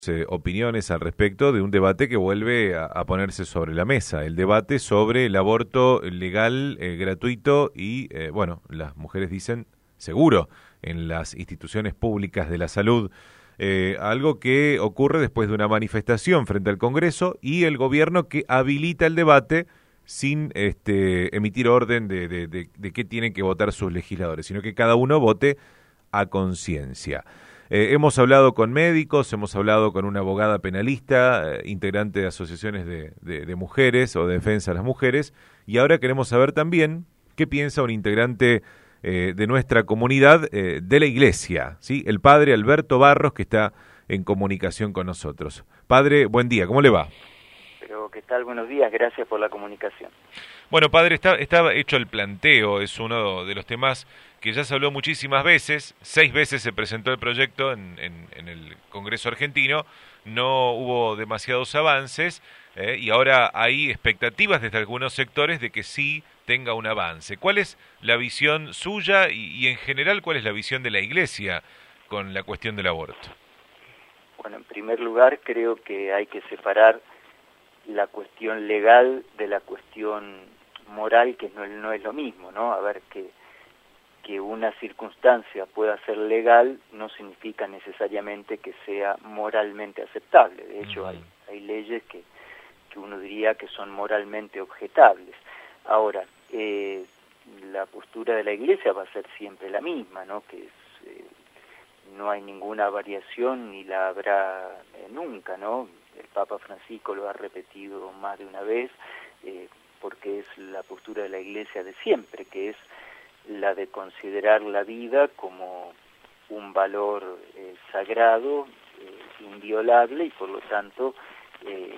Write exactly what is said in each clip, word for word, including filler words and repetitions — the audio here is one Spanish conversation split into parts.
Eh, opiniones al respecto de un debate que vuelve a, a ponerse sobre la mesa, el debate sobre el aborto legal, eh, gratuito y, eh, bueno, las mujeres dicen seguro en las instituciones públicas de la salud, eh, algo que ocurre después de una manifestación frente al Congreso y el gobierno que habilita el debate sin este, emitir orden de, de, de, de qué tienen que votar sus legisladores, sino que cada uno vote a conciencia. Eh, hemos hablado con médicos, hemos hablado con una abogada penalista, eh, integrante de asociaciones de, de, de mujeres o de defensa de las mujeres, y ahora queremos saber también qué piensa un integrante eh, de nuestra comunidad eh, de la iglesia, ¿sí? El padre Alberto Barros, que está en comunicación con nosotros. Padre, buen día, ¿cómo le va? Pero, ¿qué tal? Buenos días, gracias por la comunicación. Bueno, padre, está, está hecho el planteo, es uno de los temas que ya se habló muchísimas veces, seis veces se presentó el proyecto en, en, en el Congreso argentino, no hubo demasiados avances eh, y ahora hay expectativas desde algunos sectores de que sí tenga un avance. ¿Cuál es la visión suya y, y en general cuál es la visión de la Iglesia con la cuestión del aborto? Bueno, en primer lugar creo que hay que separar la cuestión legal de la cuestión moral, que no, no es lo mismo, ¿no? A ver, que, que una circunstancia pueda ser legal no significa necesariamente que sea moralmente aceptable. De hecho, uh-huh. hay, hay leyes que, que uno diría que son moralmente objetables. Ahora, eh, la postura de la Iglesia va a ser siempre la misma, ¿no? Que es, eh, no hay ninguna variación ni la habrá eh, nunca, ¿no? El Papa Francisco lo ha repetido más de una vez, eh, porque es la postura de la Iglesia de siempre, que es la de considerar la vida como un valor eh, sagrado, eh, inviolable, y por lo tanto eh,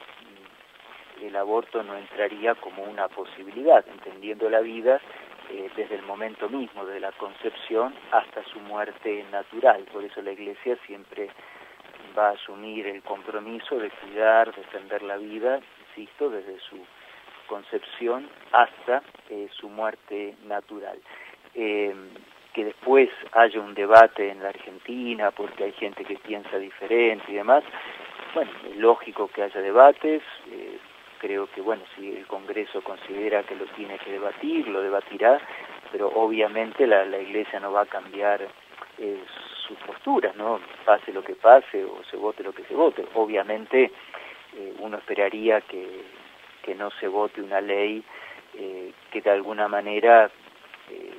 el aborto no entraría como una posibilidad, entendiendo la vida eh, desde el momento mismo de la concepción hasta su muerte natural. Por eso la Iglesia siempre va a asumir el compromiso de cuidar, defender la vida, insisto, desde su concepción hasta eh, su muerte natural. Eh, que después haya un debate en la Argentina porque hay gente que piensa diferente y demás, bueno, es lógico que haya debates, eh, creo que, bueno, si el Congreso considera que lo tiene que debatir, lo debatirá, pero obviamente la, la Iglesia no va a cambiar eh, sus posturas, ¿no? Pase lo que pase o se vote lo que se vote. Obviamente eh, uno esperaría que, que no se vote una ley eh, que de alguna manera eh,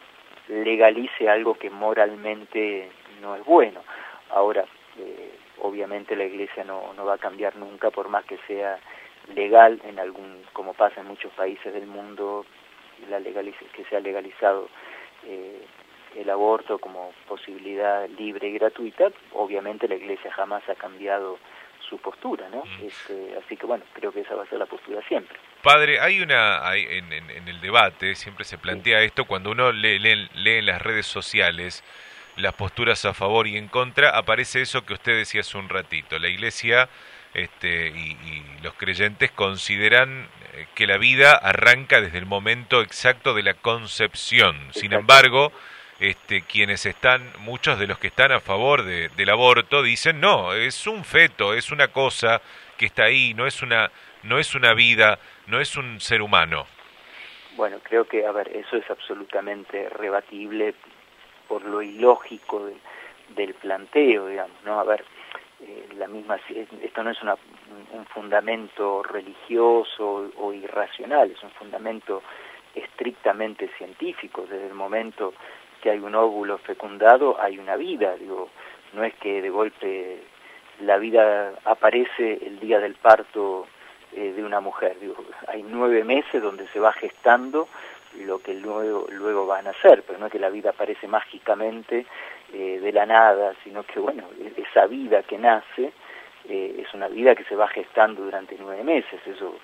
legalice algo que moralmente no es bueno. Ahora, eh, obviamente la Iglesia no, no va a cambiar nunca, por más que sea legal en algún, como pasa en muchos países del mundo, la legaliz- que sea legalizado eh, el aborto como posibilidad libre y gratuita. Obviamente la Iglesia jamás ha cambiado su postura, ¿no? Mm. Este, así que bueno, creo que esa va a ser la postura siempre. Padre, hay una, hay, en, en, en el debate siempre se plantea sí. esto, cuando uno lee, lee, lee en las redes sociales las posturas a favor y en contra, aparece eso que usted decía hace un ratito, la Iglesia este, y, y los creyentes consideran que la vida arranca desde el momento exacto de la concepción, exacto. Sin embargo, Este, quienes están, muchos de los que están a favor de, del aborto dicen no, es un feto, es una cosa que está ahí, no es una, no es una vida, no es un ser humano. Bueno, creo que, a ver, eso es absolutamente rebatible por lo ilógico de, del planteo, digamos, ¿no? A ver, eh, la misma, esto no es una, un fundamento religioso o, o irracional, es un fundamento estrictamente científico. Desde el momento que hay un óvulo fecundado, hay una vida, digo, no es que de golpe la vida aparece el día del parto eh, de una mujer, digo, hay nueve meses donde se va gestando lo que luego, luego va a nacer, pero no es que la vida aparece mágicamente eh, de la nada, sino que, bueno, esa vida que nace eh, es una vida que se va gestando durante nueve meses, eso,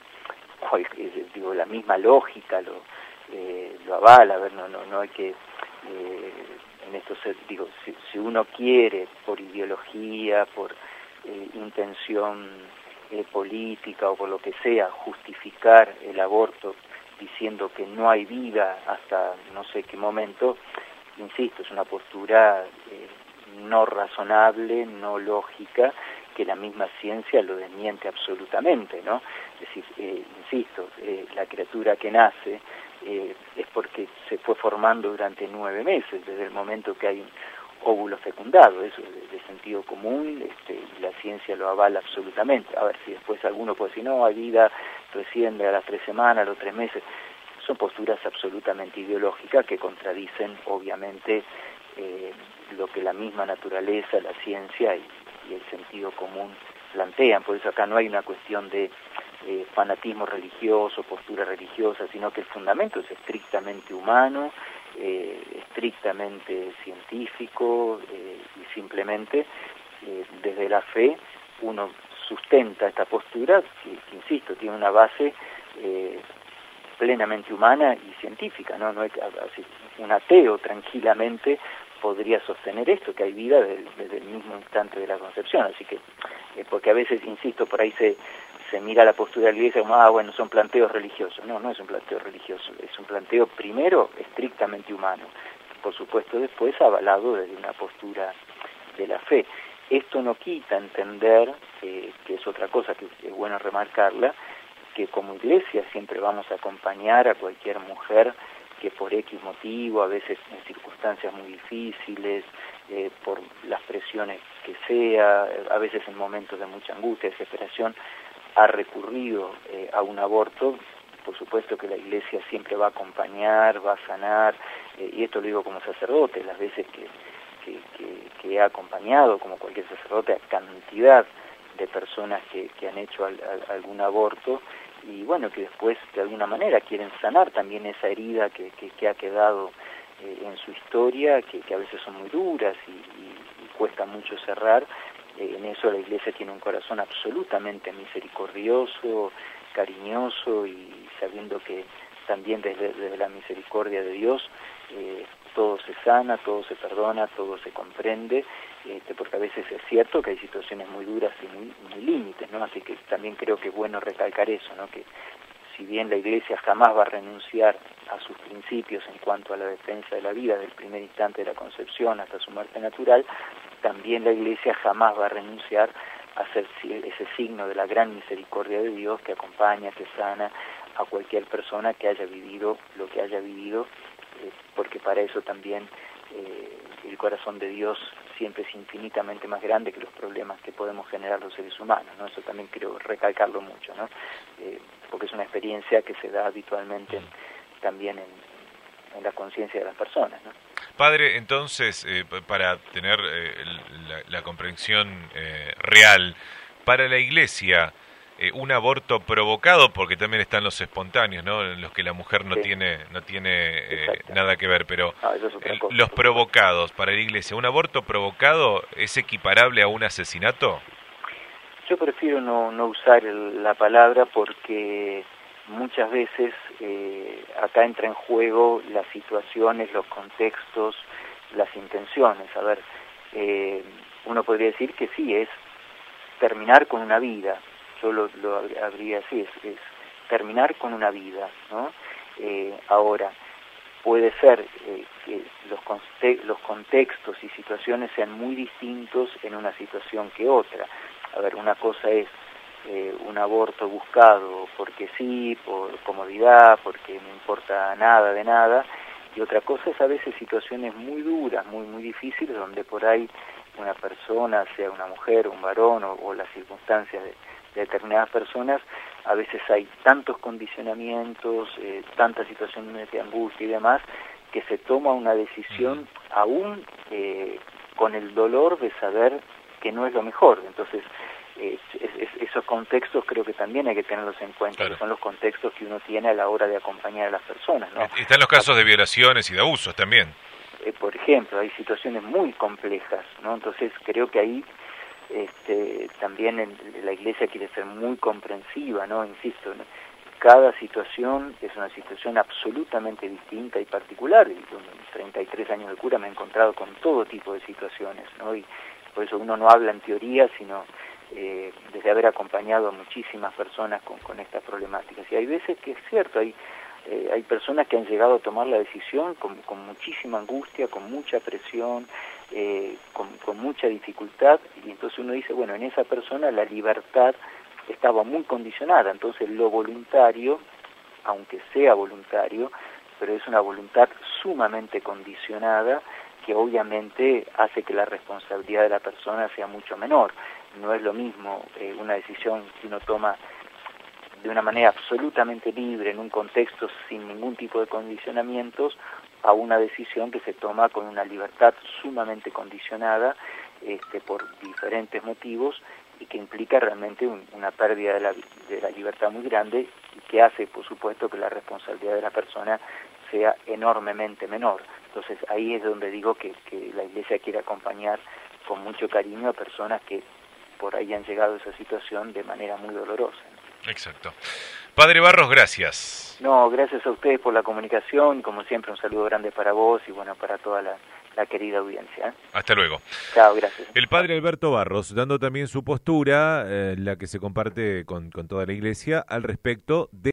digo, la misma lógica lo, eh, lo avala, a ver, no, no, no hay que... Eh, en esto se, digo, si, si uno quiere por ideología, por eh, intención eh, política o por lo que sea, justificar el aborto diciendo que no hay vida hasta no sé qué momento, insisto, es una postura eh, no razonable, no lógica, que la misma ciencia lo desmiente absolutamente, ¿no? Es decir, eh, insisto, eh, la criatura que nace eh, es porque se fue formando durante nueve meses, desde el momento que hay un óvulo fecundado, eso es de, de sentido común, este, la ciencia lo avala absolutamente. A ver, si después alguno puede decir, no, hay vida recién a las tres semanas, a los tres meses, son posturas absolutamente ideológicas que contradicen, obviamente, eh, lo que la misma naturaleza, la ciencia y, y el sentido común plantean. Por eso acá no hay una cuestión de eh, fanatismo religioso, postura religiosa, sino que el fundamento es estrictamente humano, eh, estrictamente científico, eh, y simplemente eh, desde la fe uno sustenta esta postura que, que insisto, tiene una base eh, plenamente humana y científica, ¿no? No es, así, un ateo tranquilamente podría sostener esto, que hay vida desde, desde el mismo instante de la concepción, así que, eh, porque a veces, insisto, por ahí se, se mira la postura de la Iglesia como, ah, bueno, son planteos religiosos. No, no es un planteo religioso, es un planteo, primero, estrictamente humano, por supuesto, después avalado desde una postura de la fe. Esto no quita entender, eh, que es otra cosa que es bueno remarcarla, que como Iglesia siempre vamos a acompañar a cualquier mujer que por X motivo, a veces en circunstancias muy difíciles, eh, por las presiones que sea, a veces en momentos de mucha angustia, desesperación, ha recurrido eh, a un aborto. Por supuesto que la Iglesia siempre va a acompañar, va a sanar, eh, y esto lo digo como sacerdote, las veces que, que, que, que he acompañado, como cualquier sacerdote, a cantidad de personas que, que han hecho al, al, algún aborto, y bueno, que después de alguna manera quieren sanar también esa herida que, que, que ha quedado eh, en su historia, que, que a veces son muy duras y, y, y cuesta mucho cerrar. Eh, en eso la Iglesia tiene un corazón absolutamente misericordioso, cariñoso, y sabiendo que también desde, desde la misericordia de Dios eh, todo se sana, todo se perdona, todo se comprende, este, porque a veces es cierto que hay situaciones muy duras y muy, muy límites, ¿no? Así que también creo que es bueno recalcar eso, ¿no? Que si bien la Iglesia jamás va a renunciar a sus principios en cuanto a la defensa de la vida desde el primer instante de la concepción hasta su muerte natural, también la Iglesia jamás va a renunciar a ser ese signo de la gran misericordia de Dios que acompaña, que sana a cualquier persona que haya vivido lo que haya vivido, eh, porque para eso también eh, el corazón de Dios siempre es infinitamente más grande que los problemas que podemos generar los seres humanos, ¿no? Eso también quiero recalcarlo mucho, ¿no? Eh, porque es una experiencia que se da habitualmente también en, en la conciencia de las personas, ¿no? Padre, entonces, eh, para tener eh, la, la comprensión eh, real, para la Iglesia, eh, un aborto provocado, porque también están los espontáneos, ¿no? En los que la mujer no sí. tiene no tiene eh, nada que ver, pero no, es el, cosa, los provocados para la Iglesia, ¿un aborto provocado es equiparable a un asesinato? Yo prefiero no, no usar el, la palabra porque muchas veces eh, acá entra en juego las situaciones, los contextos, las intenciones. A ver, eh, uno podría decir que sí, es terminar con una vida. Yo lo, lo habría así, es, es terminar con una vida, ¿no? Eh, ahora, puede ser eh, que los, conte los contextos y situaciones sean muy distintos en una situación que otra. A ver, una cosa es eh, un aborto buscado porque sí, por comodidad, porque no importa nada de nada, y otra cosa es a veces situaciones muy duras, muy muy difíciles, donde por ahí una persona, sea una mujer, un varón, o, o las circunstancias de, de determinadas personas, a veces hay tantos condicionamientos, eh, tantas situaciones de angustia y demás, que se toma una decisión aún eh, con el dolor de saber que no es lo mejor. Entonces, eh, es, es, esos contextos creo que también hay que tenerlos en cuenta, claro, que son los contextos que uno tiene a la hora de acompañar a las personas, ¿no? Están los casos de violaciones y de abusos también. Eh, por ejemplo, hay situaciones muy complejas, ¿no? Entonces, creo que ahí este, también en, la Iglesia quiere ser muy comprensiva, ¿no? Insisto, ¿no? Cada situación es una situación absolutamente distinta y particular, y con treinta y tres años de cura me he encontrado con todo tipo de situaciones, ¿no? Y por eso uno no habla en teoría, sino eh, desde haber acompañado a muchísimas personas con, con estas problemáticas. Y hay veces que es cierto, hay, eh, hay personas que han llegado a tomar la decisión con, con muchísima angustia, con mucha presión, eh, con, con mucha dificultad, y entonces uno dice, bueno, en esa persona la libertad estaba muy condicionada, entonces lo voluntario, aunque sea voluntario, pero es una voluntad sumamente condicionada que obviamente hace que la responsabilidad de la persona sea mucho menor. No es lo mismo eh, una decisión que uno toma de una manera absolutamente libre, en un contexto sin ningún tipo de condicionamientos, a una decisión que se toma con una libertad sumamente condicionada este, por diferentes motivos y que implica realmente un, una pérdida de la, de la libertad muy grande y que hace, por supuesto, que la responsabilidad de la persona sea enormemente menor. Entonces ahí es donde digo que, que la Iglesia quiere acompañar con mucho cariño a personas que por ahí han llegado a esa situación de manera muy dolorosa. Exacto. Padre Barros, gracias. No, gracias a ustedes por la comunicación, como siempre un saludo grande para vos y bueno, para toda la, la querida audiencia. ¿eh? Hasta luego. Chao, gracias. El padre Alberto Barros, dando también su postura, eh, la que se comparte con, con toda la Iglesia, al respecto de